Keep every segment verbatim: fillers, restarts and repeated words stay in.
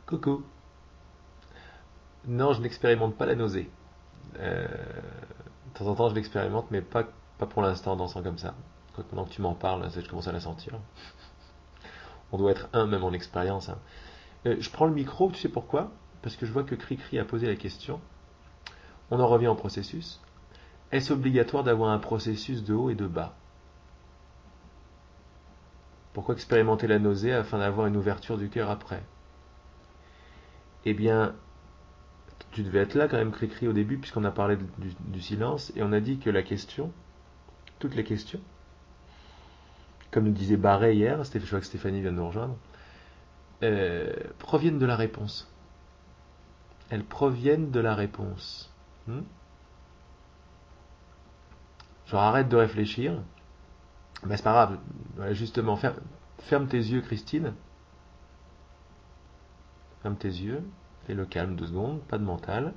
Coucou. Non, je n'expérimente pas la nausée. Euh, de temps en temps, je l'expérimente, mais pas, pas pour l'instant en dansant comme ça. Quoique maintenant que tu m'en parles, je commence à la sentir. On doit être un même en expérience. Hein. Euh, je prends le micro, tu sais pourquoi? Parce que je vois que Cricri a posé la question. On en revient au processus. Est-ce obligatoire d'avoir un processus de haut et de bas? Pourquoi expérimenter la nausée afin d'avoir une ouverture du cœur après? Eh bien, tu devais être là quand même, Cricri, au début, puisqu'on a parlé du, du silence, et on a dit que la question, toutes les questions, comme nous disait Barré hier, je crois que Stéphanie vient de nous rejoindre, euh, proviennent de la réponse. Elles proviennent de la réponse. Hmm Genre arrête de réfléchir. Ben, c'est pas grave. Voilà, justement, ferme, ferme tes yeux, Christine. Ferme tes yeux. Fais le calme deux secondes, pas de mental.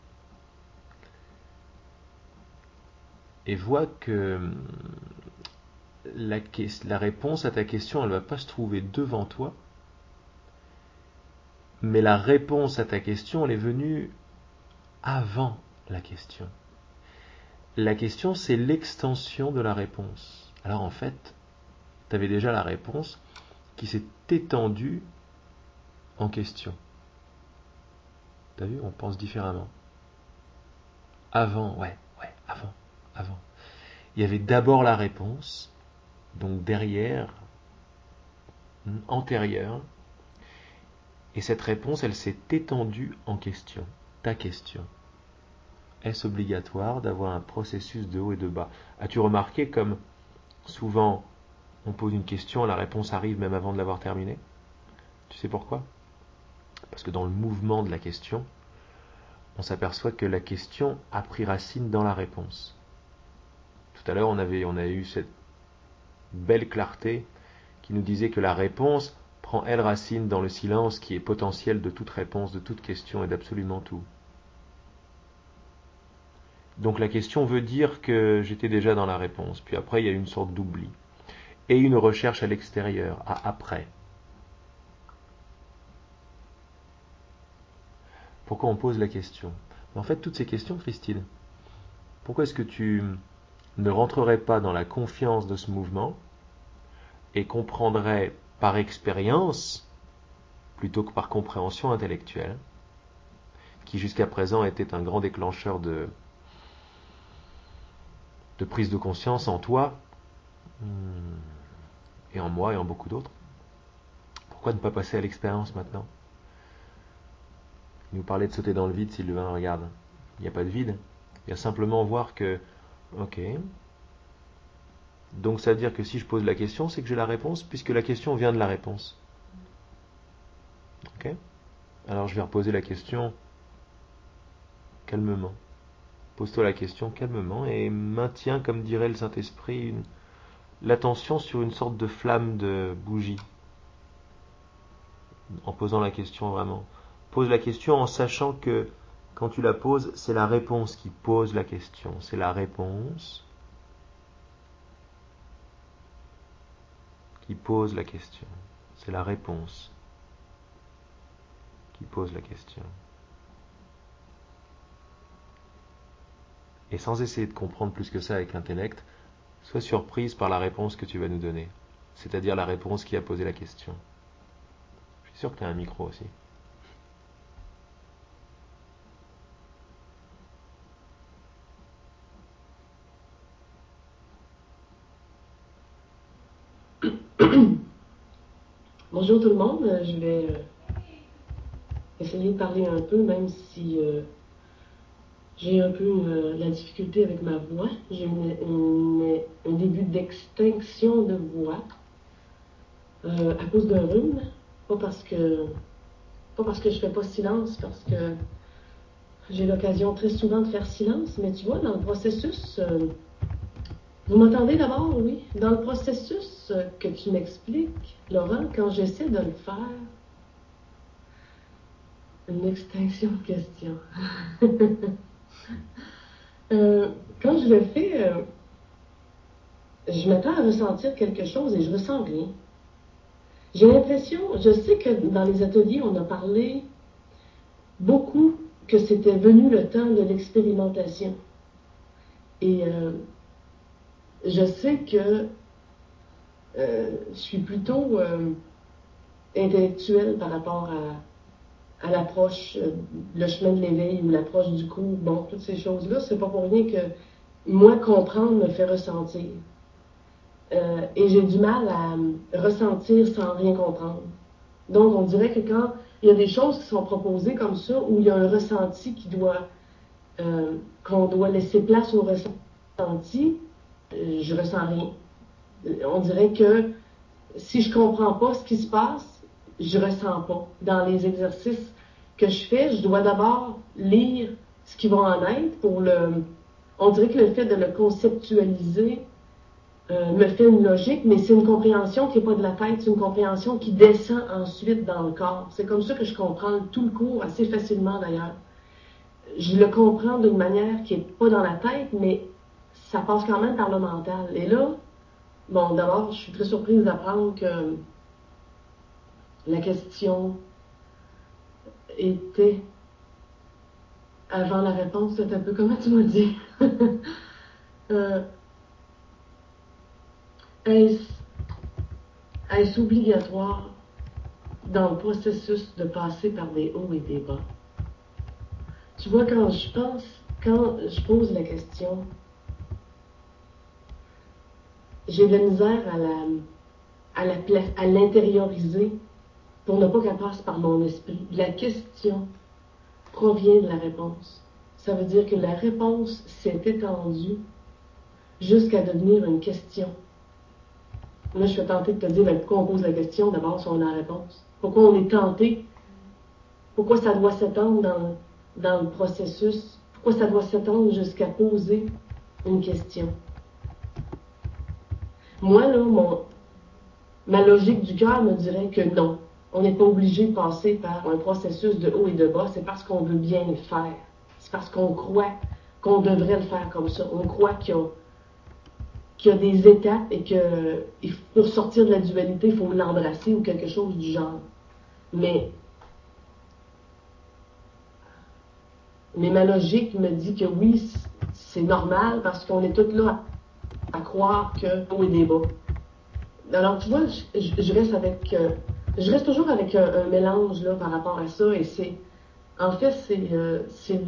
Et vois que la, la réponse à ta question, elle ne va pas se trouver devant toi. Mais la réponse à ta question, elle est venue avant la question. La question, c'est l'extension de la réponse. Alors en fait, tu avais déjà la réponse qui s'est étendue en question. T'as vu, on pense différemment. Avant, ouais, ouais, avant, avant. Il y avait d'abord la réponse, donc derrière, antérieure, et cette réponse, elle s'est étendue en question. Ta question. Est-ce obligatoire d'avoir un processus de haut et de bas? As-tu remarqué comme souvent on pose une question, la réponse arrive même avant de l'avoir terminée? Tu sais pourquoi? Parce que dans le mouvement de la question, on s'aperçoit que la question a pris racine dans la réponse. Tout à l'heure, on avait, on a eu cette belle clarté qui nous disait que la réponse prend elle racine dans le silence qui est potentiel de toute réponse, de toute question et d'absolument tout. Donc la question veut dire que j'étais déjà dans la réponse, puis après il y a une sorte d'oubli. Et une recherche à l'extérieur, à après. Pourquoi on pose la question? En fait, toutes ces questions, Christine, pourquoi est-ce que tu ne rentrerais pas dans la confiance de ce mouvement et comprendrais par expérience, plutôt que par compréhension intellectuelle, qui jusqu'à présent était un grand déclencheur de, de prise de conscience en toi, et en moi et en beaucoup d'autres. Pourquoi ne pas passer à l'expérience maintenant? Il nous parlait de sauter dans le vide, Sylvain, regarde. Il n'y a pas de vide. Il y a simplement voir que, ok, donc ça veut dire que si je pose la question, c'est que j'ai la réponse, puisque la question vient de la réponse. Ok? Alors je vais reposer la question calmement. Pose-toi la question calmement et maintiens, comme dirait le Saint-Esprit, une, l'attention sur une sorte de flamme de bougie. En posant la question vraiment. Pose la question en sachant que quand tu la poses, c'est la réponse qui pose la question. C'est la réponse qui pose la question. C'est la réponse qui pose la question. Et sans essayer de comprendre plus que ça avec l'intellect, sois surprise par la réponse que tu vas nous donner. C'est-à-dire la réponse qui a posé la question. Je suis sûr que tu as un micro aussi. Bonjour tout le monde, je vais euh, essayer de parler un peu, même si euh, j'ai un peu euh, la difficulté avec ma voix. J'ai une, une, un début d'extinction de voix euh, à cause d'un rhume, pas parce que pas parce que je fais pas silence, parce que j'ai l'occasion très souvent de faire silence, mais tu vois, dans le processus, euh, vous m'entendez d'abord, oui? Dans le processus euh, que tu m'expliques, Laurent, quand j'essaie de le faire, une extinction de question. euh, quand je le fais, euh, je m'attends à ressentir quelque chose et je ressens rien. J'ai l'impression, je sais que dans les ateliers, on a parlé beaucoup que c'était venu le temps de l'expérimentation. Et euh, je sais que euh, je suis plutôt euh, intellectuelle par rapport à, à l'approche, euh, le chemin de l'éveil ou l'approche du cours. Bon, toutes ces choses-là, c'est pas pour rien que moi, comprendre me fait ressentir. Euh, et j'ai du mal à ressentir sans rien comprendre. Donc, on dirait que quand il y a des choses qui sont proposées comme ça, où il y a un ressenti qui doit, euh, qu'on doit laisser place au ressenti, euh, je ressens rien. On dirait que si je comprends pas ce qui se passe, je ressens pas. Dans les exercices que je fais, je dois d'abord lire ce qui va en être pour le... On dirait que le fait de le conceptualiser euh, me fait une logique, mais c'est une compréhension qui n'est pas de la tête, c'est une compréhension qui descend ensuite dans le corps. C'est comme ça que je comprends tout le cours, assez facilement d'ailleurs. Je le comprends d'une manière qui n'est pas dans la tête, mais ça passe quand même par le mental. Et là, bon, d'abord, je suis très surprise d'apprendre que la question était avant la réponse. C'est un peu comment tu m'as dit. euh, est-ce, est-ce obligatoire dans le processus de passer par des hauts et des bas? Tu vois, quand je pense, quand je pose la question, j'ai de la misère à la, à la, à l'intérioriser pour ne pas qu'elle passe par mon esprit. La question provient de la réponse. Ça veut dire que la réponse s'est étendue jusqu'à devenir une question. Là, je suis tentée de te dire, ben, pourquoi on pose la question d'abord si on a la réponse? Pourquoi on est tenté? Pourquoi ça doit s'étendre dans, dans le processus? Pourquoi ça doit s'étendre jusqu'à poser une question? Moi, là, mon, ma logique du cœur me dirait que non. On n'est pas obligé de passer par un processus de haut et de bas. C'est parce qu'on veut bien le faire. C'est parce qu'on croit qu'on devrait le faire comme ça. On croit qu'il y a, qu'il y a des étapes et que pour sortir de la dualité, il faut l'embrasser ou quelque chose du genre. Mais, mais ma logique me dit que oui, c'est normal parce qu'on est tous là à, à croire que haut et des bas. Alors, tu vois, je, je reste avec... Euh, je reste toujours avec un, un mélange là, par rapport à ça. Et c'est... En fait, c'est... Euh, c'est,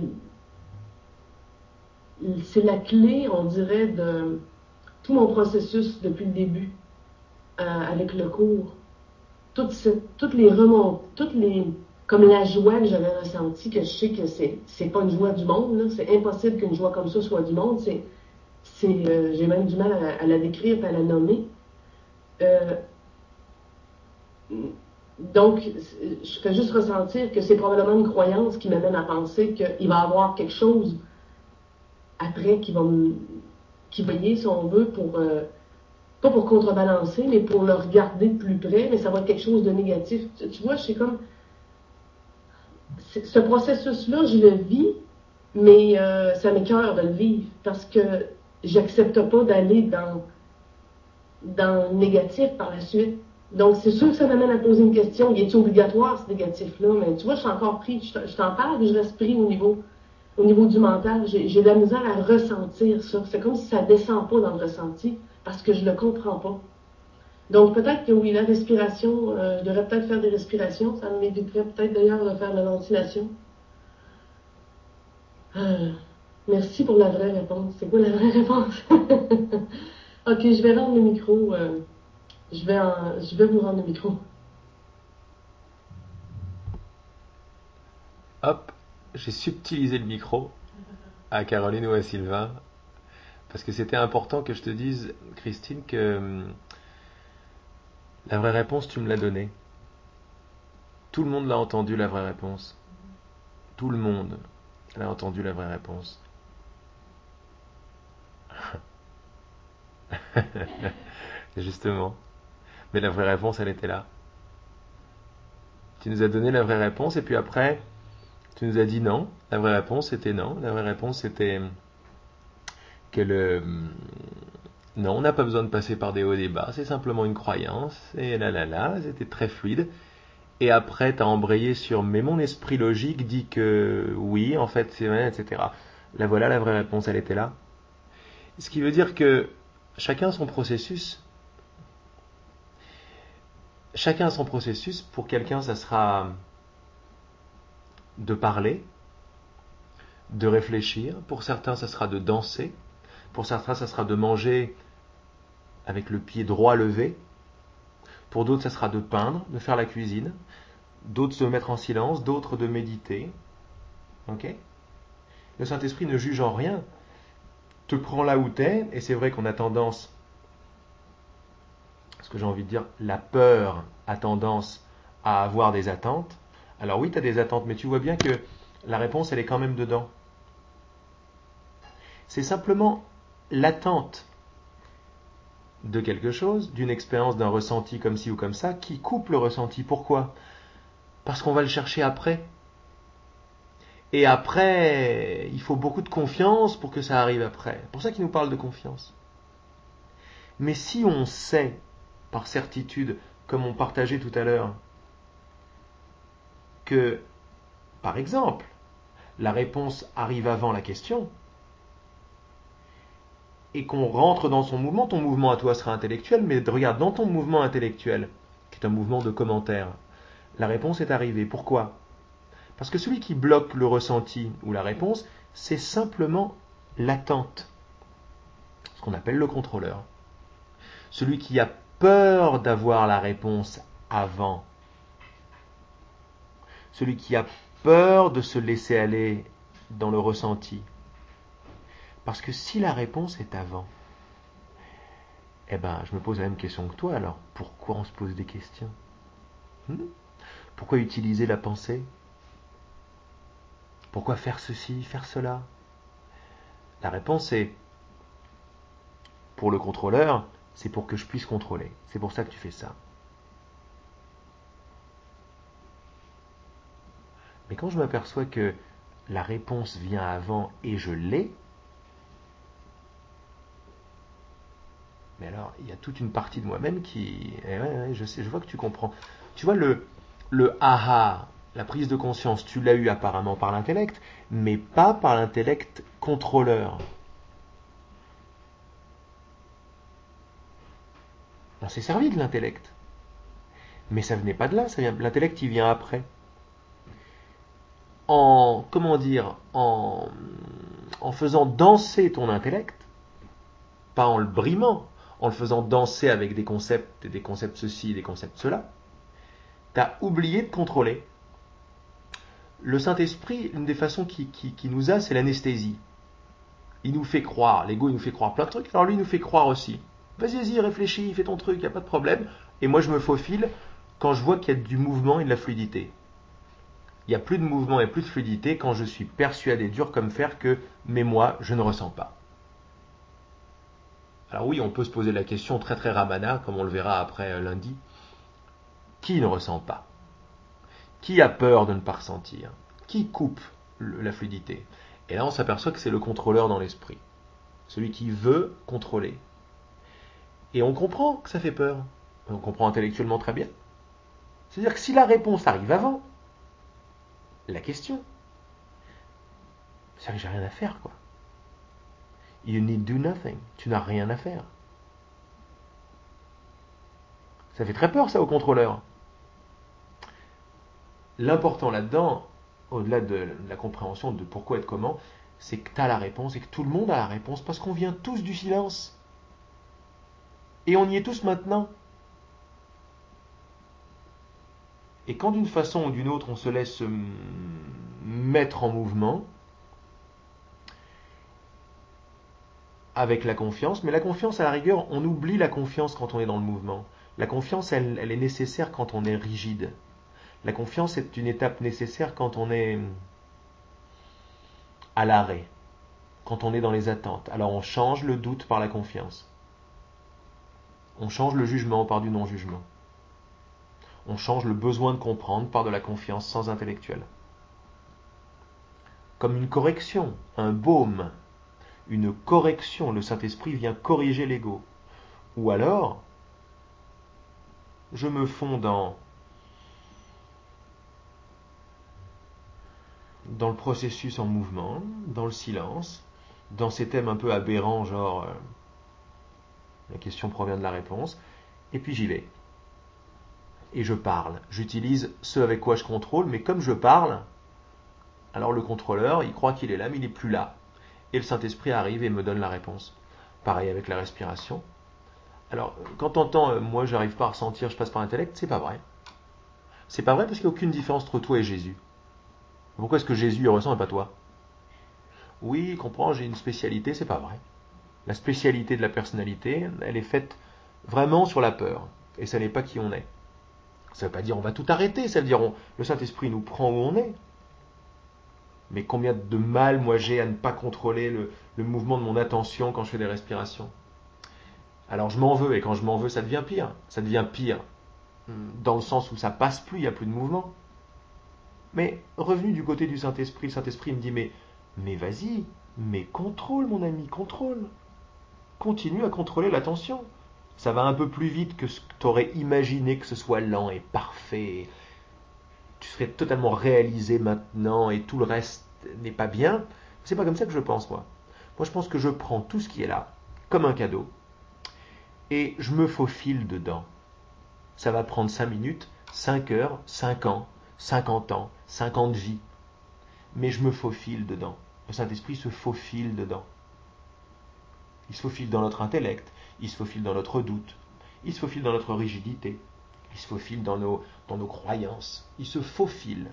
c'est la clé, on dirait, de tout mon processus depuis le début, euh, avec le cours. Toutes, ces, toutes les remontées, toutes les... Comme la joie que j'avais ressentie, que je sais que c'est, c'est pas une joie du monde, là. C'est impossible qu'une joie comme ça soit du monde. C'est... c'est euh, j'ai même du mal à, à la décrire et à la nommer. Euh, Donc, je fais juste ressentir que c'est probablement une croyance qui m'amène à penser qu'il va y avoir quelque chose après qui va me, qui va y, si on veut, pour, euh, pas pour contrebalancer, mais pour le regarder de plus près, mais ça va être quelque chose de négatif. Tu, tu vois, c'est comme, c'est, ce processus-là, je le vis, mais euh, ça m'écoeure de le vivre, parce que j'accepte pas d'aller dans, dans le négatif par la suite. Donc, c'est sûr que ça m'amène à poser une question. Il est obligatoire, ce négatif-là? Mais tu vois, je suis encore pris. Je t'en parle et je reste pris au niveau, au niveau du mental. J'ai, j'ai de la misère à ressentir ça. C'est comme si ça descend pas dans le ressenti parce que je le comprends pas. Donc, peut-être que oui, la respiration, euh, je devrais peut-être faire des respirations. Ça m'éviterait peut-être d'ailleurs de faire de la ventilation. Euh, merci pour la vraie réponse. C'est quoi la vraie réponse? Ok, je vais rendre le micro. Euh, je, vais en, je vais vous rendre le micro. Hop, j'ai subtilisé le micro à Caroline ou à Sylvain, parce que c'était important que je te dise, Christine, que hum, la vraie réponse, tu me l'as donnée. Tout le monde l'a entendu, la vraie réponse. Tout le monde l'a entendu, la vraie réponse. Justement. Mais la vraie réponse, elle était là. Tu nous as donné la vraie réponse, et puis après, tu nous as dit non. La vraie réponse, c'était non. La vraie réponse, c'était que le, Non, on n'a pas besoin de passer par des hauts et des bas, c'est simplement une croyance, et là là là, c'était très fluide. Et après, tu as embrayé sur mais mon esprit logique dit que oui, en fait, c'est vrai, et cetera. Là voilà, la vraie réponse, elle était là. Ce qui veut dire que chacun son processus. Chacun son processus. Pour quelqu'un, ça sera de parler, de réfléchir. Pour certains, ça sera de danser. Pour certains, ça sera de manger avec le pied droit levé. Pour d'autres, ça sera de peindre, de faire la cuisine. D'autres de se mettre en silence, d'autres de méditer. Ok ? Le Saint-Esprit ne juge en rien. Te prend là où t'es, et c'est vrai qu'on a tendance, ce que j'ai envie de dire, la peur a tendance à avoir des attentes. Alors oui, tu as des attentes, mais tu vois bien que la réponse, elle est quand même dedans. C'est simplement l'attente de quelque chose, d'une expérience, d'un ressenti comme ci ou comme ça, qui coupe le ressenti. Pourquoi ? Parce qu'on va le chercher après. Et après, il faut beaucoup de confiance pour que ça arrive après. C'est pour ça qu'il nous parle de confiance. Mais si on sait, par certitude, comme on partageait tout à l'heure, que, par exemple, la réponse arrive avant la question, et qu'on rentre dans son mouvement, ton mouvement à toi sera intellectuel, mais regarde, dans ton mouvement intellectuel, qui est un mouvement de commentaire, la réponse est arrivée. Pourquoi ? Parce que celui qui bloque le ressenti ou la réponse, c'est simplement l'attente, ce qu'on appelle le contrôleur. Celui qui a peur d'avoir la réponse avant, celui qui a peur de se laisser aller dans le ressenti. Parce que si la réponse est avant, eh ben, je me pose la même question que toi alors. Pourquoi on se pose des questions ? hmm Pourquoi utiliser la pensée ? Pourquoi faire ceci, faire cela ? La réponse est, pour le contrôleur, c'est pour que je puisse contrôler. C'est pour ça que tu fais ça. Mais quand je m'aperçois que la réponse vient avant et je l'ai, mais alors il y a toute une partie de moi-même qui... Eh ouais, ouais, je sais, je vois que tu comprends. Tu vois, le, le aha, la prise de conscience, tu l'as eu apparemment par l'intellect, mais pas par l'intellect contrôleur. On s'est servi de l'intellect. Mais ça venait pas de là, ça vient, l'intellect il vient après. En, comment dire, en, en faisant danser ton intellect, pas en le brimant, en le faisant danser avec des concepts, des concepts ceci, des concepts cela, t'as oublié de contrôler. Le Saint-Esprit, une des façons qui, qui, qui nous a, c'est l'anesthésie. Il nous fait croire, l'ego il nous fait croire plein de trucs, alors lui il nous fait croire aussi. Vas-y, vas-y, réfléchis, fais ton truc, il n'y a pas de problème. Et moi je me faufile quand je vois qu'il y a du mouvement et de la fluidité. Il n'y a plus de mouvement et plus de fluidité quand je suis persuadé, dur comme fer, que mais moi, je ne ressens pas. Alors oui, on peut se poser la question très très ramana, comme on le verra après lundi. Qui ne ressent pas ? Qui a peur de ne pas ressentir ? Qui coupe la fluidité ? Et là, on s'aperçoit que c'est le contrôleur dans l'esprit. Celui qui veut contrôler. Et on comprend que ça fait peur. On comprend intellectuellement très bien. C'est-à-dire que si la réponse arrive avant la question, c'est que j'ai rien à faire, quoi. You need do nothing. Tu n'as rien à faire. Ça fait très peur, ça, au contrôleur. L'important là-dedans, au-delà de la compréhension de pourquoi et de comment, c'est que tu as la réponse et que tout le monde a la réponse parce qu'on vient tous du silence. Et on y est tous maintenant. Et quand d'une façon ou d'une autre on se laisse mettre en mouvement, avec la confiance, mais la confiance à la rigueur, on oublie la confiance quand on est dans le mouvement. La confiance, elle, elle est nécessaire quand on est rigide. La confiance est une étape nécessaire quand on est à l'arrêt, quand on est dans les attentes. Alors on change le doute par la confiance. On change le jugement par du non-jugement. On change le besoin de comprendre par de la confiance sans intellectuel. Comme une correction, un baume. une correction. Le Saint-Esprit vient corriger l'ego. Ou alors, je me fonds dans, dans le processus en mouvement, dans le silence, dans ces thèmes un peu aberrants, genre euh, la question provient de la réponse, et puis j'y vais. Et je parle. J'utilise ce avec quoi je contrôle, mais comme je parle, alors le contrôleur, il croit qu'il est là, mais il n'est plus là. Et le Saint-Esprit arrive et me donne la réponse. Pareil avec la respiration. Alors, quand on entend euh, moi j'arrive pas à ressentir, je passe par l'intellect, c'est pas vrai. C'est pas vrai parce qu'il n'y a aucune différence entre toi et Jésus. Pourquoi est-ce que Jésus il ressent et pas toi? Oui, comprends, j'ai une spécialité, c'est pas vrai. La spécialité de la personnalité, elle est faite vraiment sur la peur. Et ça n'est pas qui on est. Ça ne veut pas dire on va tout arrêter, ça veut dire on, le Saint-Esprit nous prend où on est. Mais combien de mal moi j'ai à ne pas contrôler le, le mouvement de mon attention quand je fais des respirations. Alors je m'en veux, et quand je m'en veux, ça devient pire. Ça devient pire dans le sens où ça passe plus, il n'y a plus de mouvement. Mais revenu du côté du Saint-Esprit, le Saint-Esprit me dit mais, mais vas-y, mais contrôle mon ami, contrôle. Continue à contrôler l'attention. Ça va un peu plus vite que ce que tu aurais imaginé que ce soit lent et parfait. Tu serais totalement réalisé maintenant et tout le reste n'est pas bien. C'est pas comme ça que je pense, moi. Moi, je pense que je prends tout ce qui est là, comme un cadeau, et je me faufile dedans. Ça va prendre cinq minutes, cinq heures, cinq ans, cinquante ans, cinquante vies. Mais je me faufile dedans. Le Saint-Esprit se faufile dedans. Il se faufile dans notre intellect, il se faufile dans notre doute, il se faufile dans notre rigidité, il se faufile dans nos, dans nos croyances, il se faufile.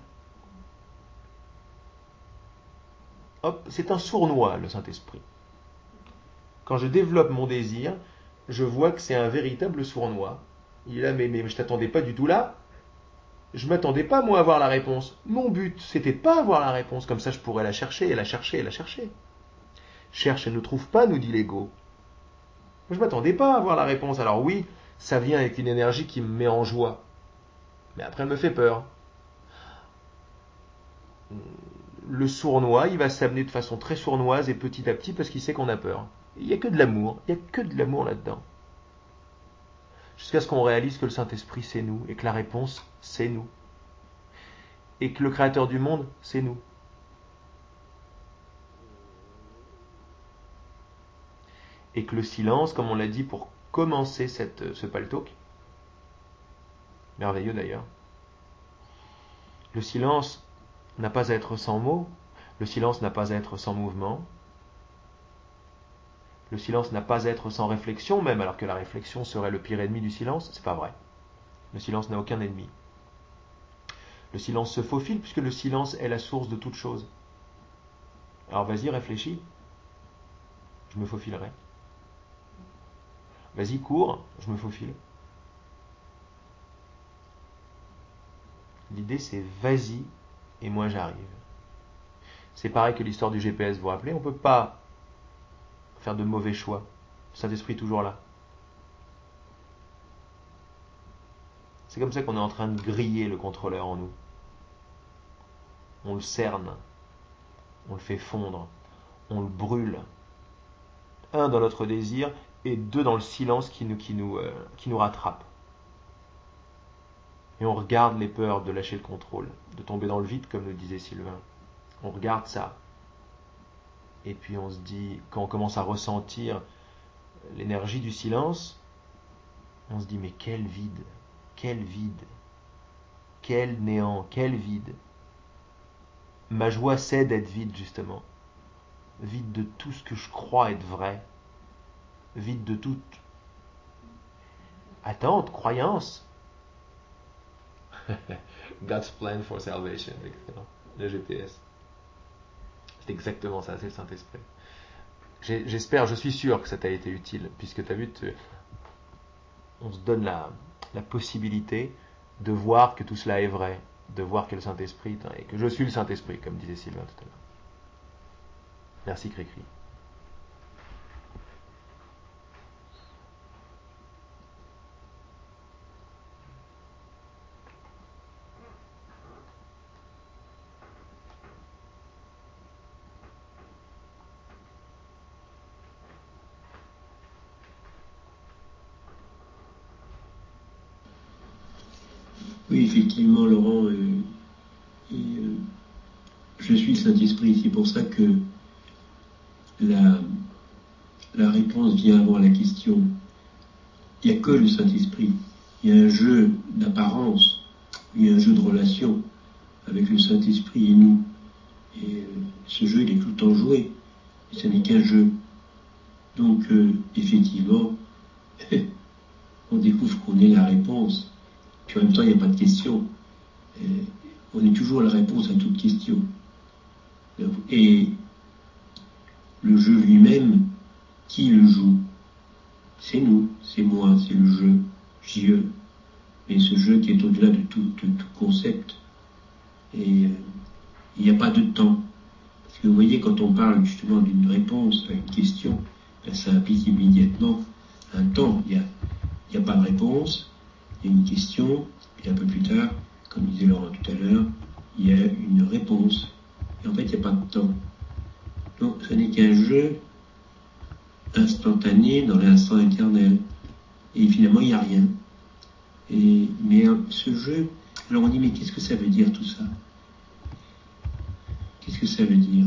Hop, c'est un sournois, le Saint-Esprit. Quand je développe mon désir, je vois que c'est un véritable sournois. Il est là, mais, mais je t'attendais pas du tout là. Je m'attendais pas, moi, à avoir la réponse. Mon but, c'était pas avoir la réponse. Comme ça, je pourrais la chercher, et la chercher, et la chercher. Cherche et ne trouve pas, nous dit l'ego. Je m'attendais pas à avoir la réponse. Alors oui, ça vient avec une énergie qui me met en joie. Mais après, elle me fait peur. Le sournois, il va s'amener de façon très sournoise et petit à petit parce qu'il sait qu'on a peur. Il n'y a que de l'amour. Il n'y a que de l'amour là-dedans. Jusqu'à ce qu'on réalise que le Saint-Esprit, c'est nous. Et que la réponse, c'est nous. Et que le Créateur du monde, c'est nous. Et que le silence, comme on l'a dit pour commencer cette, ce paltalk, merveilleux d'ailleurs, le silence n'a pas à être sans mots, le silence n'a pas à être sans mouvement, le silence n'a pas à être sans réflexion, même alors que la réflexion serait le pire ennemi du silence, c'est pas vrai. Le silence n'a aucun ennemi. Le silence se faufile puisque le silence est la source de toute chose. Alors vas-y, réfléchis, je me faufilerai. Vas-y, cours, je me faufile. L'idée c'est vas-y et moi j'arrive. C'est pareil que l'histoire du G P S, vous vous rappelez, on ne peut pas faire de mauvais choix. Le Saint-Esprit est toujours là. C'est comme ça qu'on est en train de griller le contrôleur en nous. On le cerne, on le fait fondre, on le brûle. Un dans notre désir et deux dans le silence qui nous, qui nous, euh, qui nous rattrape. Et on regarde les peurs de lâcher le contrôle, de tomber dans le vide comme le disait Sylvain. On regarde ça. Et puis on se dit, quand on commence à ressentir l'énergie du silence, on se dit mais quel vide, quel vide, quel néant, quel vide. Ma joie c'est d'être vide justement, vide de tout ce que je crois être vrai, vide de toute attente, croyance. God's plan for salvation, le G P S. C'est exactement ça, c'est le Saint-Esprit. J'espère, je suis sûr que ça t'a été utile, puisque tu as vu, on se donne la, la possibilité de voir que tout cela est vrai, de voir que le Saint-Esprit, et que je suis le Saint-Esprit, comme disait Sylvain tout à l'heure. Merci Cricri. Oui, effectivement, Laurent, euh, et, euh, je suis le Saint-Esprit. C'est pour ça que la, la réponse vient avant la question. Il n'y a que le Saint-Esprit. Il y a un jeu d'apparence, il y a un jeu de relation avec le Saint-Esprit et nous. Et euh, ce jeu, il est tout le temps joué. Et ce n'est qu'un jeu. Donc, euh, effectivement, on découvre qu'on est la réponse. Puis en même temps, il n'y a pas de question. Et on est toujours la réponse à toute question. Et le jeu lui-même, qui le joue? C'est nous, c'est moi, c'est le jeu, J E. Mais ce jeu qui est au-delà de tout, de tout concept. Et euh, il n'y a pas de temps. Parce que vous voyez, quand on parle justement d'une réponse à une question, ben, ça implique immédiatement un temps. Il n'y a, il y a pas de réponse, il y a une question, puis un peu plus tard, comme disait Laurent tout à l'heure, il y a une réponse. Et en fait, il n'y a pas de temps. Donc, ce n'est qu'un jeu instantané dans l'instant éternel. Et finalement, il n'y a rien. Et, mais ce jeu, alors on dit, mais qu'est-ce que ça veut dire tout ça? Qu'est-ce que ça veut dire?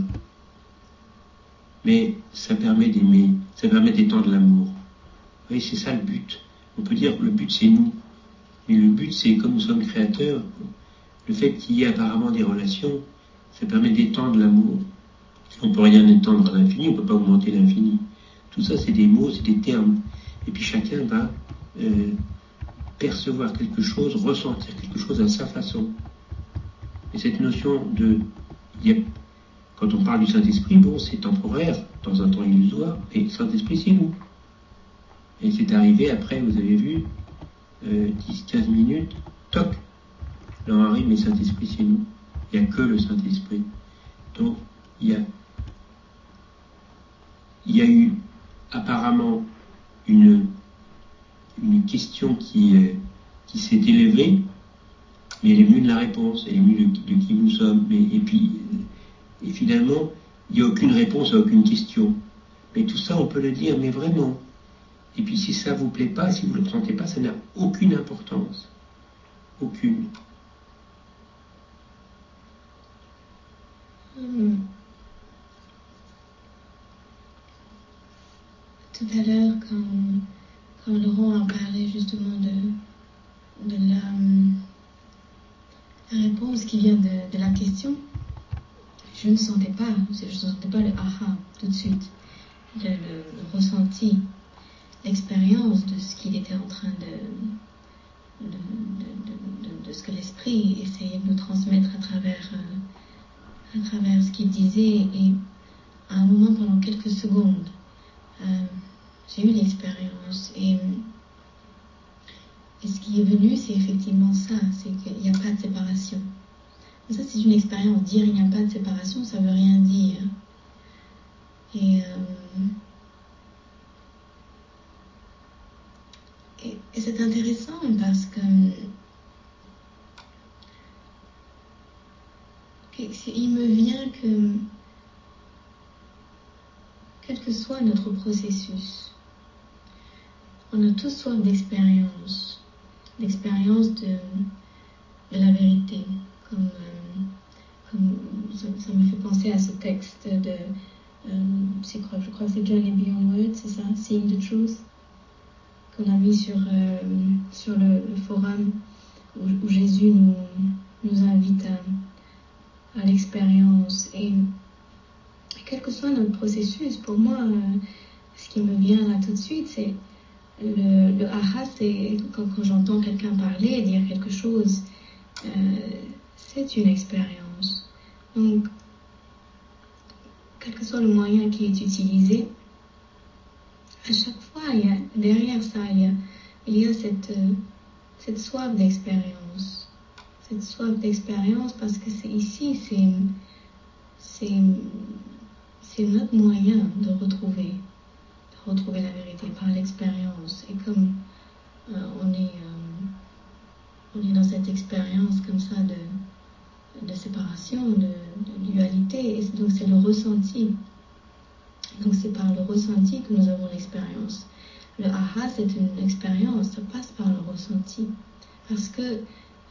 Mais ça permet d'aimer, ça permet d'étendre l'amour. Vous voyez, c'est ça le but. On peut dire que le but, c'est nous. Mais le but, c'est comme nous sommes créateurs, le fait qu'il y ait apparemment des relations, ça permet d'étendre l'amour. On ne peut rien étendre à l'infini, on ne peut pas augmenter l'infini. Tout ça, c'est des mots, c'est des termes. Et puis chacun va euh, percevoir quelque chose, ressentir quelque chose à sa façon. Et cette notion de... Il y a, quand on parle du Saint-Esprit, bon, c'est temporaire, dans un temps illusoire, et le Saint-Esprit, c'est nous. Et c'est arrivé après, vous avez vu, euh, dix à quinze minutes, toc, là on arrive, mais Saint-Esprit, c'est nous. Il n'y a que le Saint-Esprit. Donc, il y a, il y a eu apparemment une, une question qui, euh, qui s'est élevée, mais elle est venue de la réponse, elle est venue de, de qui nous sommes. Mais, et puis, et finalement, il n'y a aucune réponse à aucune question. Mais tout ça, on peut le dire, mais vraiment. Et puis si ça ne vous plaît pas, si vous ne le sentez pas, ça n'a aucune importance. Aucune. Hum. Tout à l'heure, quand, quand Laurent a parlé justement de, de la, la réponse qui vient de, de la question, je ne sentais pas, je ne sentais pas le aha tout de suite, le, le, le ressenti, l'expérience de ce qu'il était en train de, de, de, de, de ce que l'esprit essayait de nous transmettre à travers, euh, à travers ce qu'il disait. Et à un moment, pendant quelques secondes, euh, j'ai eu l'expérience. Et, et ce qui est venu, c'est effectivement ça, c'est qu'il n'y a pas de séparation. Et ça, c'est une expérience. Dire il n'y a pas de séparation, ça ne veut rien dire. Et, euh, et, et c'est intéressant parce que, que il me vient que, quel que soit notre processus, on a tous soif d'expérience, d'expérience de, de la vérité. Comme, euh, comme ça, ça me fait penser à ce texte de, euh, c'est quoi, je crois que c'est Journey Beyond Words, c'est ça, Seeing the Truth, qu'on a mis sur, euh, sur le, le forum, où, où Jésus nous, nous invite à, à l'expérience. Et quel que soit notre processus, pour moi, euh, ce qui me vient là tout de suite, c'est le, le aha, c'est quand, quand j'entends quelqu'un parler, dire quelque chose, euh, c'est une expérience. Donc, quel que soit le moyen qui est utilisé, à chaque fois, il y a, derrière ça, il y a, il y a cette, euh, cette soif d'expérience. Cette soif d'expérience parce que c'est ici, c'est, c'est, c'est notre moyen de retrouver, de retrouver la vérité par l'expérience. Et comme euh, on est, euh, on est dans cette expérience comme ça de, de séparation, de, de dualité, et donc c'est le ressenti. Donc c'est par le ressenti que nous avons l'expérience. Le aha, c'est une expérience, ça passe par le ressenti. Parce que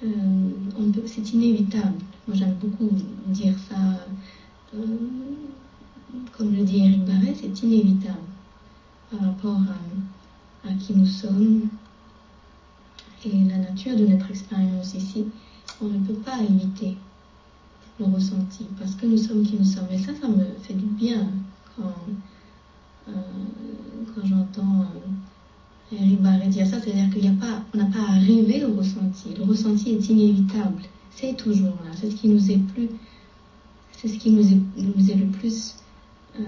euh, on peut, c'est inévitable. Moi j'aime beaucoup dire ça, euh, comme le dit Éric Barret, c'est inévitable par rapport à, à qui nous sommes et la nature de notre expérience ici. On ne peut pas éviter le ressenti parce que nous sommes qui nous sommes. Et ça, ça me fait du bien quand, euh, quand j'entends euh, Éric Barret dire ça. C'est-à-dire qu'il n'y a pas, on n'a pas à rêver au ressenti. Le ressenti est inévitable. C'est toujours là. C'est ce qui nous est plus, c'est ce qui nous est, nous est le plus euh,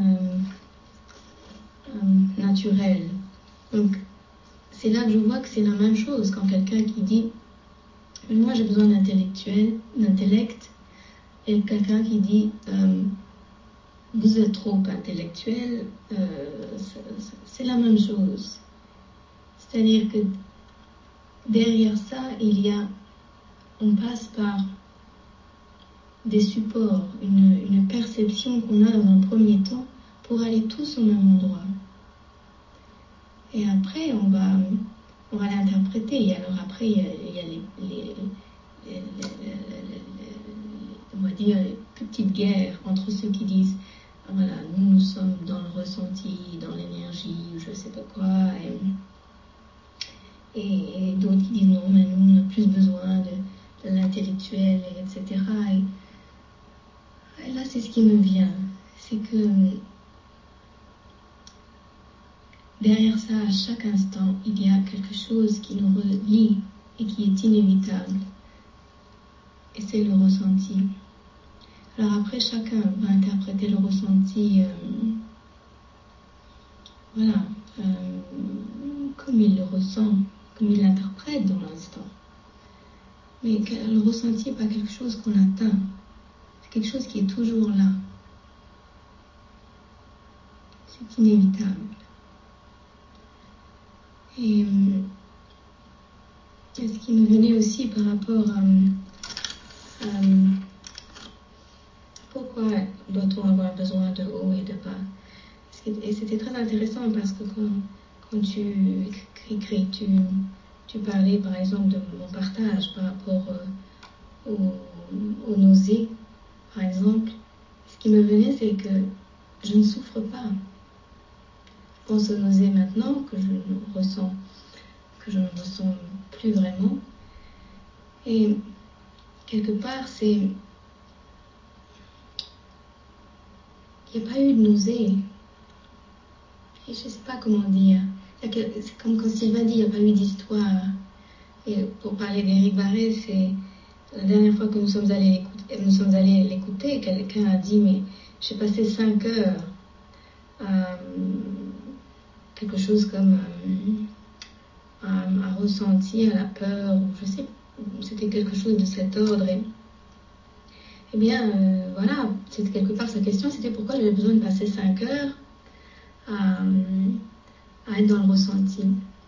euh, naturel. Donc, c'est là que je vois que c'est la même chose quand quelqu'un qui dit moi j'ai besoin d'intellectuel, d'intellect, et quelqu'un qui dit euh, vous êtes trop intellectuel, euh, c'est, c'est la même chose. C'est-à-dire que derrière ça, il y a, on passe par des supports, une, une perception qu'on a dans un premier temps pour aller tous au même endroit. Et après, on va, on va l'interpréter. Et alors après, il y a, il y a les, les, les, les, les, les, on va dire, les petites guerres entre ceux qui disent, voilà, nous, nous sommes dans le ressenti, dans l'énergie, je ne sais pas quoi, et, et, et d'autres qui disent, non, mais nous, on a plus besoin de, de l'intellectuel, et cetera. Et, et là, c'est ce qui me vient, c'est que derrière ça, à chaque instant, il y a quelque chose qui nous relie et qui est inévitable. Et c'est le ressenti. Alors après, chacun va interpréter le ressenti, euh, voilà, euh, comme il le ressent, comme il l'interprète dans l'instant. Mais le ressenti n'est pas quelque chose qu'on atteint. C'est quelque chose qui est toujours là. C'est inévitable. Et, et ce qui me venait aussi par rapport à, à pourquoi doit-on avoir besoin de haut et de bas. Et c'était très intéressant parce que quand, quand tu écris, tu, tu parlais par exemple de mon partage par rapport euh, aux, aux nausées, par exemple. Ce qui me venait, c'est que je ne souffre pas. Je pense aux nausées maintenant, que je ne ressens, que je ne ressens plus vraiment. Et quelque part, c'est... Il n'y a pas eu de nausée. Et je ne sais pas comment dire. C'est comme quand Sylvain dit, il n'y a pas eu d'histoire. Et pour parler d'Éric Barret, c'est la dernière fois que nous sommes allés l'écouter, nous sommes allés l'écouter, quelqu'un a dit, mais j'ai passé cinq heures à quelque chose comme à, à, à ressentir la peur, ou je sais, c'était quelque chose de cet ordre. Et, eh bien, euh, voilà, c'était quelque part sa question, c'était pourquoi j'avais besoin de passer cinq heures à, à être dans le ressenti.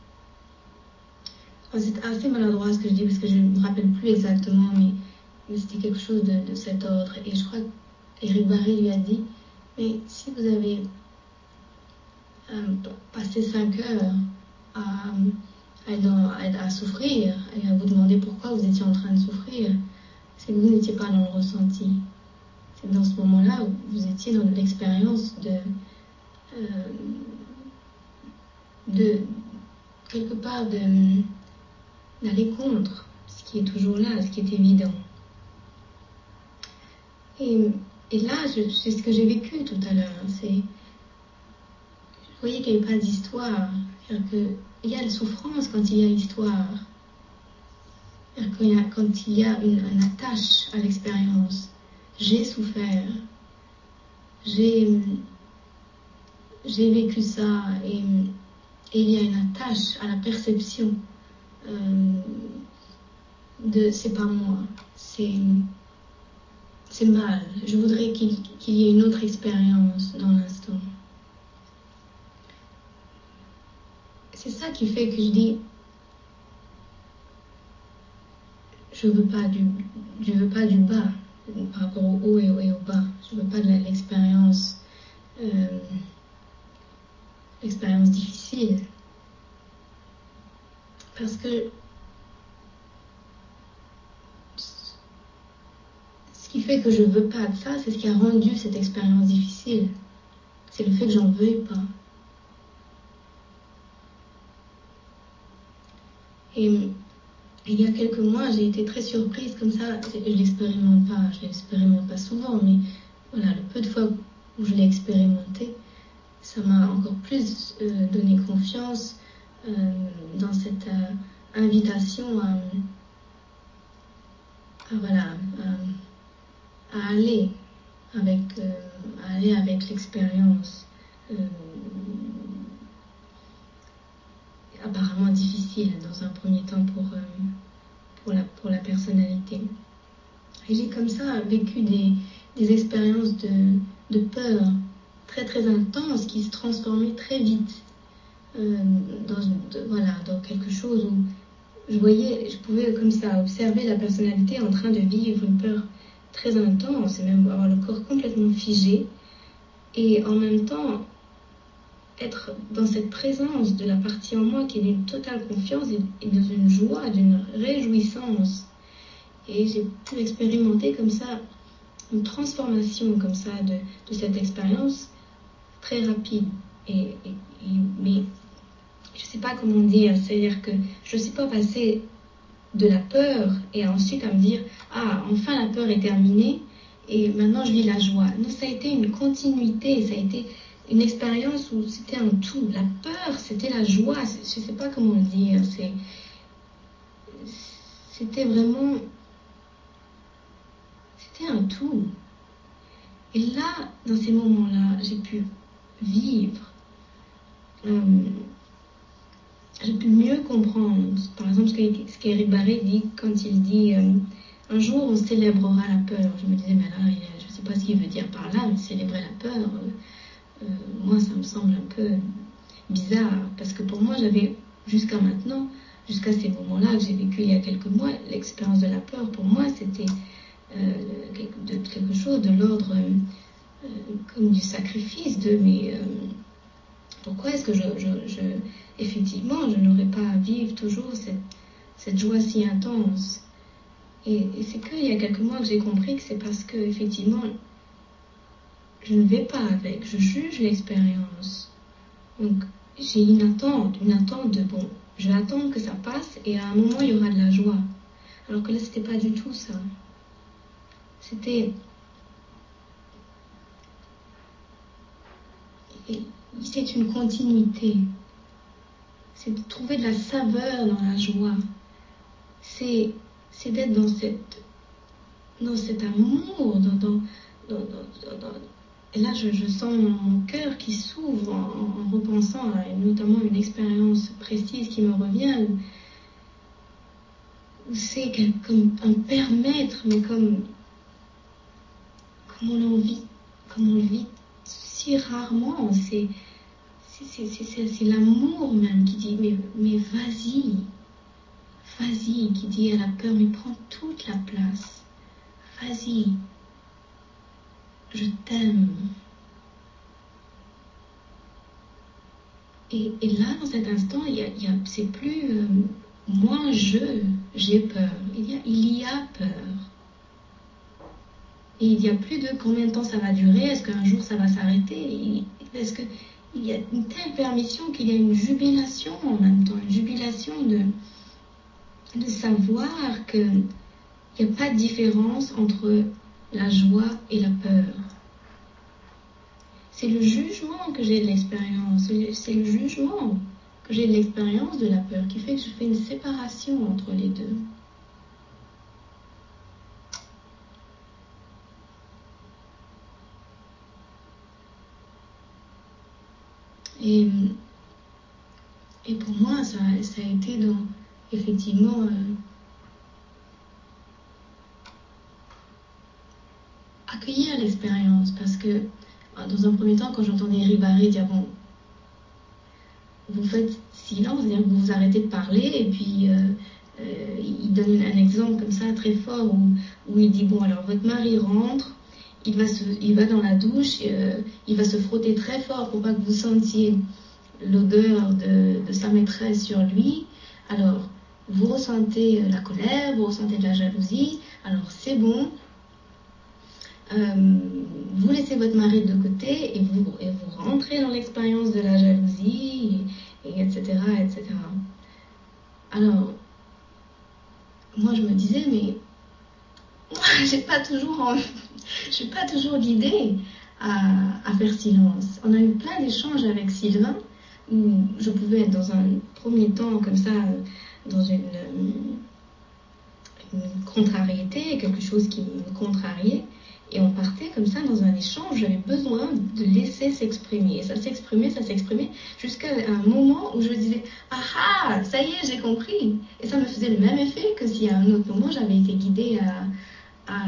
Alors, c'est assez maladroit ce que je dis parce que je ne me rappelle plus exactement, mais, mais c'était quelque chose de, de cet ordre. Et je crois qu'Éric Barret lui a dit, mais si vous avez euh, passé cinq heures à, à, dans, à, à souffrir et à vous demander pourquoi vous étiez en train de souffrir, c'est que vous n'étiez pas dans le ressenti. C'est dans ce moment-là où vous étiez dans l'expérience de, euh, de quelque part de, d'aller contre ce qui est toujours là, ce qui est évident. Et, et là, je, c'est ce que j'ai vécu tout à l'heure. C'est, je voyais qu'il n'y avait pas d'histoire. C'est-à-dire qu'il y a la souffrance quand il y a histoire. C'est-à-dire qu'il y a, quand il y a une, une attache à l'expérience. J'ai souffert. J'ai, j'ai vécu ça. Et, et il y a une attache à la perception euh, de c'est pas moi. C'est... C'est mal. Je voudrais qu'il, qu'il y ait une autre expérience dans l'instant. C'est ça qui fait que je dis, je veux pas du, je veux pas du bas par rapport au haut et au, et au bas. Je veux pas de l'expérience, euh, l'expérience difficile, parce que, qui fait que je ne veux pas de ça, c'est ce qui a rendu cette expérience difficile. C'est le fait que j'en veuille pas. Et il y a quelques mois, j'ai été très surprise comme ça. Je ne l'expérimente pas, je l'expérimente pas souvent, mais voilà, le peu de fois où je l'ai expérimenté, ça m'a encore plus euh, donné confiance euh, dans cette euh, invitation à, à, voilà, à, à aller avec, euh, à aller avec l'expérience euh, apparemment difficile dans un premier temps pour, euh, pour, la, pour la personnalité. Et j'ai comme ça vécu des, des expériences de, de peur très très intenses qui se transformaient très vite euh, dans, de, voilà, dans quelque chose où je voyais, je pouvais comme ça observer la personnalité en train de vivre une peur très intense et même avoir le corps complètement figé et en même temps être dans cette présence de la partie en moi qui est d'une totale confiance et, et dans une joie, d'une réjouissance. Et j'ai pu expérimenter comme ça une transformation comme ça de, de cette expérience très rapide. Et, et, et, mais je ne sais pas comment dire, c'est-à-dire que je ne suis pas passée de la peur et ensuite à me dire « Ah, enfin la peur est terminée et maintenant je vis la joie ». Non, ça a été une continuité, ça a été une expérience où c'était un tout. La peur, c'était la joie, je ne sais pas comment le dire, c'est, c'était vraiment... C'était un tout. Et là, dans ces moments-là, j'ai pu vivre. Euh, j'ai pu mieux comprendre. Par exemple, ce qu'Éric Barré dit quand il dit euh, « Un jour, on célébrera la peur ». Je me disais, mais là, je ne sais pas ce qu'il veut dire par là, mais célébrer la peur, euh, euh, moi, ça me semble un peu bizarre. Parce que pour moi, j'avais, jusqu'à maintenant, jusqu'à ces moments-là que j'ai vécu il y a quelques mois, l'expérience de la peur, pour moi, c'était... Euh, de quelque chose de l'ordre euh, comme du sacrifice de mais euh, pourquoi est-ce que je, je, je effectivement je n'aurais pas à vivre toujours cette, cette joie si intense et, et c'est qu'il y a quelques mois que j'ai compris que c'est parce que effectivement je ne vais pas avec, je juge l'expérience, donc j'ai une attente une attente de bon, je vais attendre que ça passe et à un moment il y aura de la joie, alors que là c'était pas du tout ça. C'était... C'est une continuité. C'est de trouver de la saveur dans la joie. C'est, c'est d'être dans, cette, dans cet amour. Dans, dans, dans, dans, dans... Et là, je, je sens mon, mon cœur qui s'ouvre en, en repensant à notamment une expérience précise qui me revient, où, où c'est comme un permettre, mais comme... Comme on en vit, comme on le vit si rarement, c'est, c'est, c'est, c'est, c'est l'amour même qui dit, mais, mais vas-y, vas-y, qui dit à la peur, mais prends toute la place, vas-y, je t'aime. Et, et là, dans cet instant, il y a, il y a, c'est plus euh, moi, je, j'ai peur, il y a, il y a peur. Et il n'y a plus de combien de temps ça va durer, est-ce qu'un jour ça va s'arrêter, est-ce qu'il y a une telle permission qu'il y a une jubilation en même temps, une jubilation de, de savoir qu'il n'y a pas de différence entre la joie et la peur. C'est le jugement que j'ai de l'expérience, c'est le jugement que j'ai de l'expérience de la peur qui fait que je fais une séparation entre les deux. Et, et pour moi, ça, ça a été dans, effectivement, euh, accueillir l'expérience. Parce que, dans un premier temps, quand j'entendais Éric Barré dire, bon, vous faites silence, c'est-à-dire que vous vous arrêtez de parler, et puis euh, euh, il donne un exemple comme ça, très fort, où, où il dit, bon, alors votre mari rentre, il va, se, il va dans la douche, euh, il va se frotter très fort pour pas que vous sentiez l'odeur de, de sa maîtresse sur lui. Alors, vous ressentez la colère, vous ressentez de la jalousie, alors c'est bon, euh, vous laissez votre mari de côté et vous, et vous rentrez dans l'expérience de la jalousie, et, et etc., et cetera. Alors, moi je me disais, mais j'ai pas toujours, en... je suis pas toujours guidée à, à faire silence. On a eu plein d'échanges avec Sylvain où je pouvais être dans un premier temps comme ça, dans une, une contrariété, quelque chose qui me contrariait, et on partait comme ça dans un échange. J'avais besoin de laisser s'exprimer, et ça s'exprimait, ça s'exprimait, jusqu'à un moment où je disais ah ah, ça y est, j'ai compris, et ça me faisait le même effet que si à un autre moment j'avais été guidée à, à,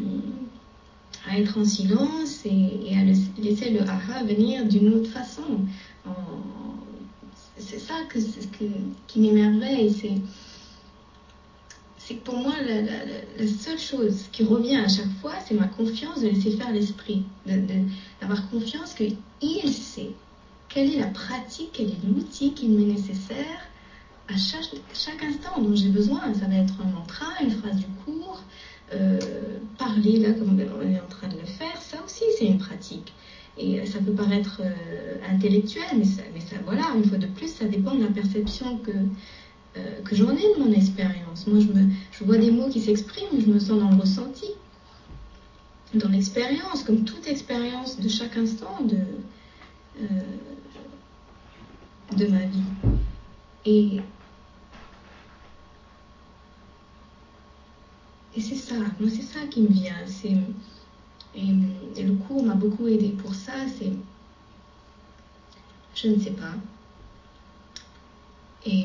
à être en silence et, et à laisser le aha venir d'une autre façon. En, c'est ça que, que, qui m'émerveille, c'est c'est que pour moi, la, la, la seule chose qui revient à chaque fois, c'est ma confiance de laisser faire l'esprit, de, de, d'avoir confiance qu'il sait quelle est la pratique, quel est l'outil qui m'est nécessaire à chaque, chaque instant dont j'ai besoin. Ça va être un mantra, une phrase du cours, euh, parler là comme on est en train de le faire, ça aussi c'est une pratique. Et ça peut paraître euh, intellectuel, mais ça, mais ça, voilà, une fois de plus, ça dépend de la perception que... Euh, que j'en ai de mon expérience. Moi, je, me, je vois des mots qui s'expriment, je me sens dans le ressenti, dans l'expérience, comme toute expérience de chaque instant de, euh, de ma vie. Et, et c'est ça, moi, c'est ça qui me vient. C'est, et, et le cours m'a beaucoup aidé pour ça. C'est, je ne sais pas. Et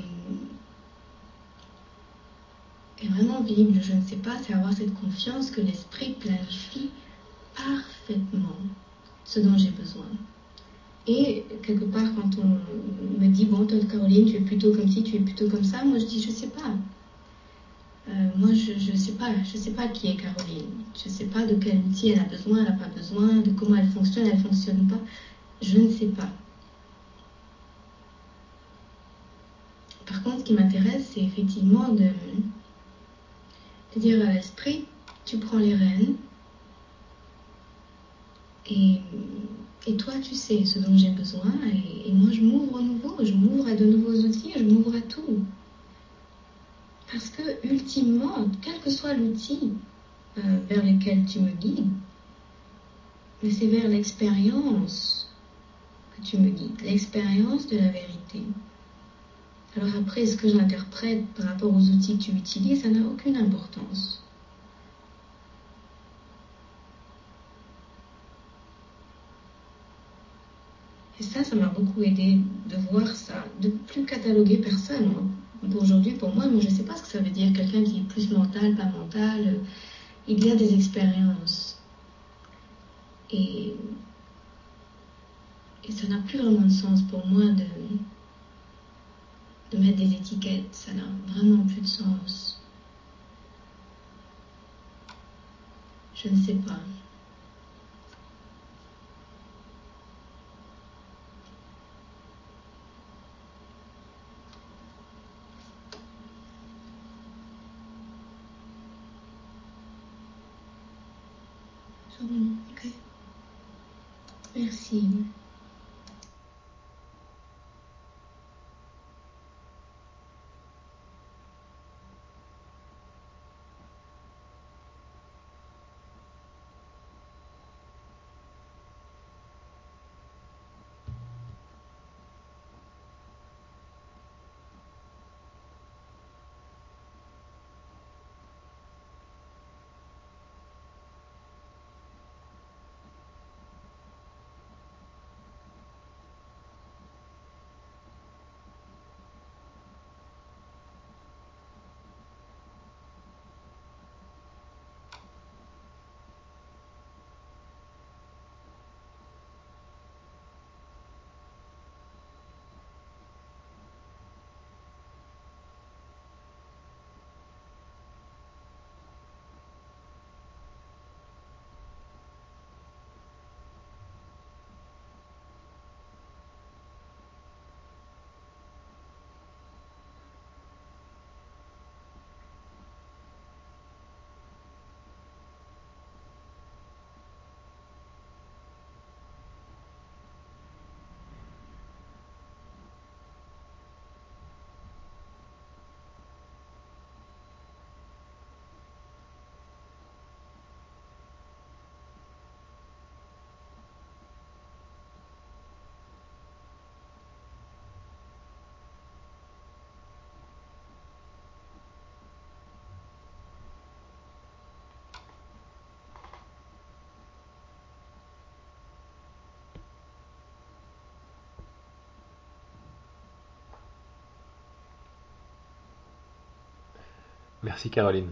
Et vraiment vivre, je ne sais pas, c'est avoir cette confiance que l'esprit planifie parfaitement ce dont j'ai besoin. Et quelque part, quand on me dit, bon, toi, Caroline, tu es plutôt comme ci, tu es plutôt comme ça, moi je dis, je sais pas. Euh, moi, je ne sais pas. Je sais pas qui est Caroline. Je ne sais pas de quel outil elle a besoin, elle n'a pas besoin, de comment elle fonctionne, elle ne fonctionne pas. Je ne sais pas. Par contre, ce qui m'intéresse, c'est effectivement de... de dire à l'esprit, tu prends les rênes et, et toi tu sais ce dont j'ai besoin et, et moi je m'ouvre au nouveau, je m'ouvre à de nouveaux outils, je m'ouvre à tout. Parce que ultimement, quel que soit l'outil euh, vers lequel tu me guides, mais c'est vers l'expérience que tu me guides, l'expérience de la vérité. Alors après, ce que j'interprète par rapport aux outils que tu utilises, ça n'a aucune importance. Et ça, ça m'a beaucoup aidé de voir ça, de ne plus cataloguer personne. Moi, aujourd'hui, pour moi, moi, je ne sais pas ce que ça veut dire, quelqu'un qui est plus mental, pas mental. Il y a des expériences. Et, et ça n'a plus vraiment de sens pour moi de, de mettre des étiquettes. Ça n'a vraiment plus de sens. Je ne sais pas. Ok. Merci. Merci Caroline.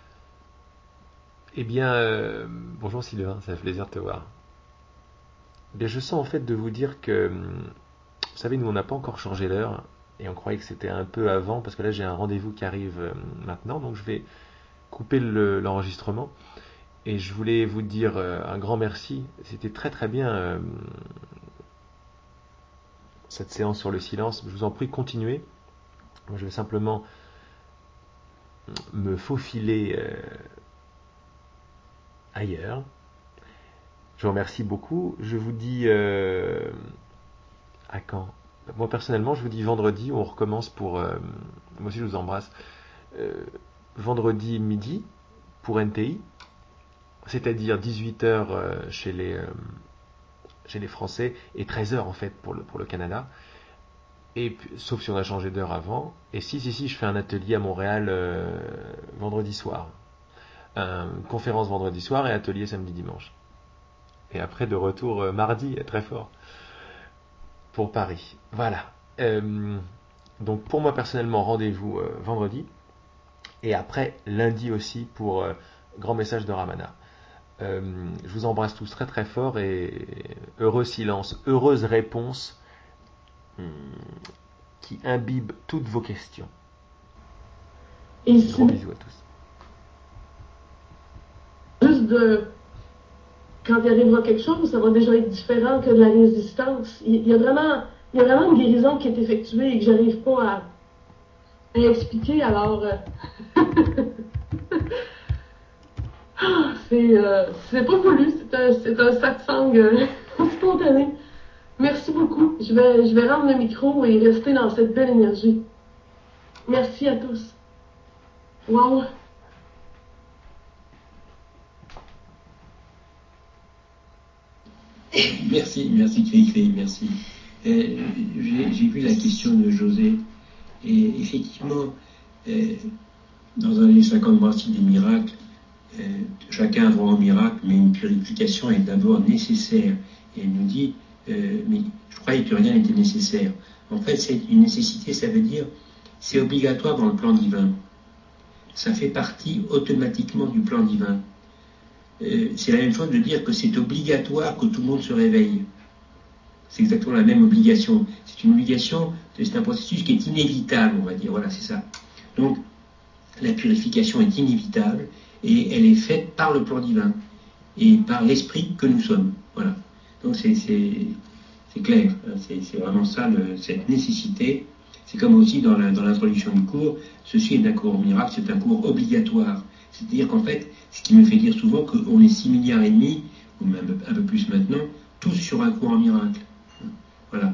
Eh bien, euh, bonjour Sylvain, ça fait plaisir de te voir. Eh bien, je sens en fait de vous dire que, vous savez, nous on n'a pas encore changé l'heure, et on croyait que c'était un peu avant, parce que là j'ai un rendez-vous qui arrive euh, maintenant, donc je vais couper le, l'enregistrement. Et je voulais vous dire euh, un grand merci. C'était très très bien euh, cette séance sur le silence. Je vous en prie, continuez. Moi, je vais simplement me faufiler euh, ailleurs. Je vous remercie beaucoup. Je vous dis euh, à quand? Moi personnellement, je vous dis vendredi. On recommence pour. Euh, moi aussi, je vous embrasse. Euh, vendredi midi pour N T I. C'est-à-dire dix-huit heures euh, chez les euh, chez les Français et treize heures en fait pour le pour le Canada. Et puis, sauf si on a changé d'heure avant. Et si si si, je fais un atelier à Montréal euh, vendredi soir, une conférence vendredi soir et atelier samedi dimanche. Et après de retour euh, mardi très fort pour Paris. Voilà. Euh, donc pour moi personnellement rendez-vous euh, vendredi et après lundi aussi pour euh, grand message de Ramana. Euh, je vous embrasse tous très très fort et heureux silence, heureuse réponse hum, qui imbibe toutes vos questions. Et Gros si, bisous à tous. juste de, quand il arrivera quelque chose, ça va déjà être différent que de la résistance. Il, il y a vraiment, il y a vraiment une guérison qui est effectuée et que j'arrive pas à, à expliquer, alors, euh, ah, c'est, euh, c'est pas voulu, c'est un, c'est un satsang euh, spontané. Merci beaucoup. Je vais, je vais rendre le micro et rester dans cette belle énergie. Merci à tous. Wow. Merci, merci Cricri, merci. Euh, j'ai, j'ai vu la question de José, et effectivement, euh, dans un des cinquante principes des miracles, euh, chacun a droit au miracle, mais une purification est d'abord nécessaire. Et elle nous dit, euh, mais je croyais que rien n'était nécessaire. En fait, c'est une nécessité, ça veut dire, c'est obligatoire dans le plan divin. Ça fait partie automatiquement du plan divin. Euh, c'est la même chose de dire que c'est obligatoire que tout le monde se réveille. C'est exactement la même obligation. C'est une obligation, c'est un processus qui est inévitable, on va dire. Voilà, c'est ça. Donc, la purification est inévitable et elle est faite par le plan divin et par l'esprit que nous sommes. Voilà. Donc, c'est, c'est, c'est clair. C'est, c'est vraiment ça, le, cette nécessité. C'est comme aussi dans, la, dans l'introduction du cours, ceci est un cours miracle, c'est un cours obligatoire. C'est-à-dire qu'en fait, ce qui me fait dire souvent qu'on est six milliards et demi, ou même un peu plus maintenant, tous sur un cours en miracle. Voilà.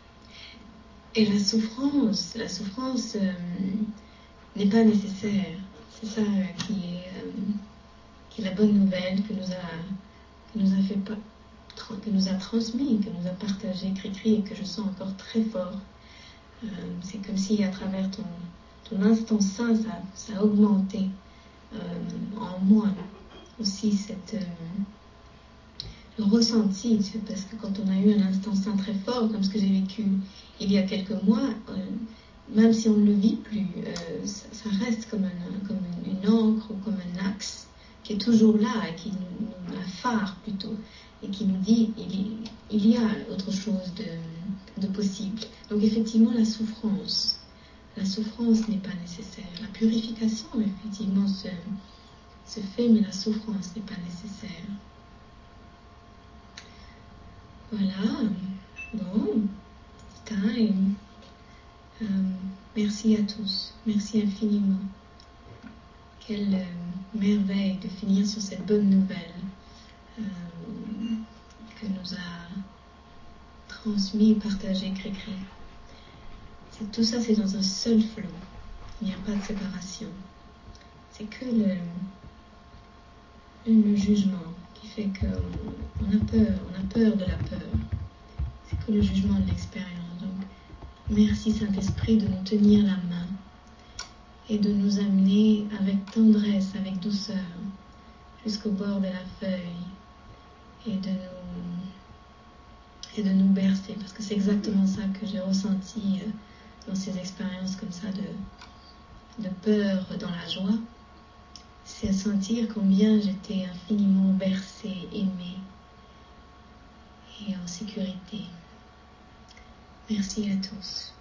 Et la souffrance, la souffrance euh, n'est pas nécessaire. C'est ça euh, qui, est, euh, qui est la bonne nouvelle que nous a, que nous a fait pas, que nous a transmis, que nous a partagé Cricri et que je sens encore très fort. Euh, c'est comme si à travers ton, ton instant sain, ça, ça a augmenté euh, en moi aussi cette, euh, le ressenti, parce que quand on a eu un instant sain très fort, comme ce que j'ai vécu il y a quelques mois, euh, même si on ne le vit plus, euh, ça, ça reste comme, un, comme une, une encre ou comme un axe qui est toujours là, et qui nous, nous un phare plutôt, et qui nous dit il, il y a autre chose de, de possible. Donc effectivement, la souffrance, la souffrance n'est pas nécessaire. La purification, effectivement, se, se fait, mais la souffrance n'est pas nécessaire. Voilà, bon, time. Euh, merci à tous, merci infiniment. Quelle euh, merveille de finir sur cette bonne nouvelle euh, que nous a transmis et partagé Cricri. C'est, tout ça, c'est dans un seul flot. Il n'y a pas de séparation. C'est que le, le jugement qui fait qu'on on a peur, on a peur de la peur. C'est que le jugement de l'expérience. Donc, merci Saint-Esprit de nous tenir la main et de nous amener avec tendresse, avec douceur, jusqu'au bord de la feuille et de nous, et de nous bercer. Parce que c'est exactement ça que j'ai ressenti dans ces expériences comme ça de, de peur dans la joie, c'est sentir combien j'étais infiniment bercée, aimée et en sécurité. Merci à tous.